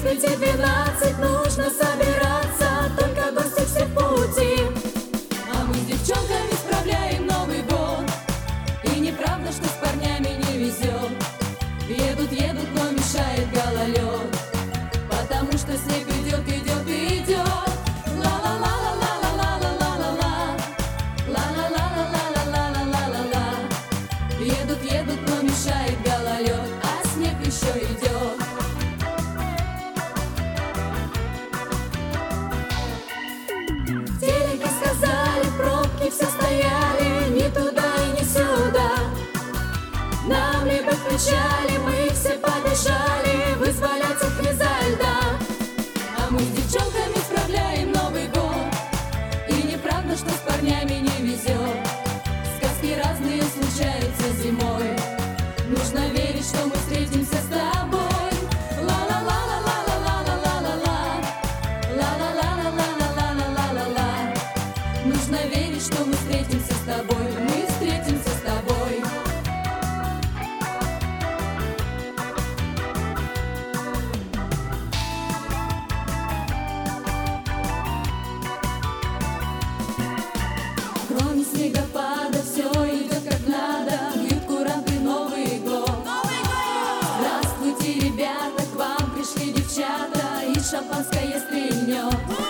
11 и 12 нужно собираться, только гости все в пути. А мы с девчонками справляем Новый год. И неправда, что с парнями не везет. Едут, едут, но мешает гололед, потому что снег идет, идет и идет. Едут, едут, но мешает гололед, а снег еще идет. В телеке сказали, пробки все стояли, ни туда и ни сюда. Нам либо кричали, мы все побежали вызволять их изо льда. А мы с девчонками справляем Новый год. И неправда, что с парнями не везет. Сказки разные случаются зимой. Нужно верить, что мы встретимся с тобой. Нужно верить, что мы встретимся с тобой. Мы встретимся с тобой. Кроме снегопада все идет как надо. Бьют куранты, Новый год. Здравствуйте, ребята, к вам пришли девчата, и шампанское стрельнет.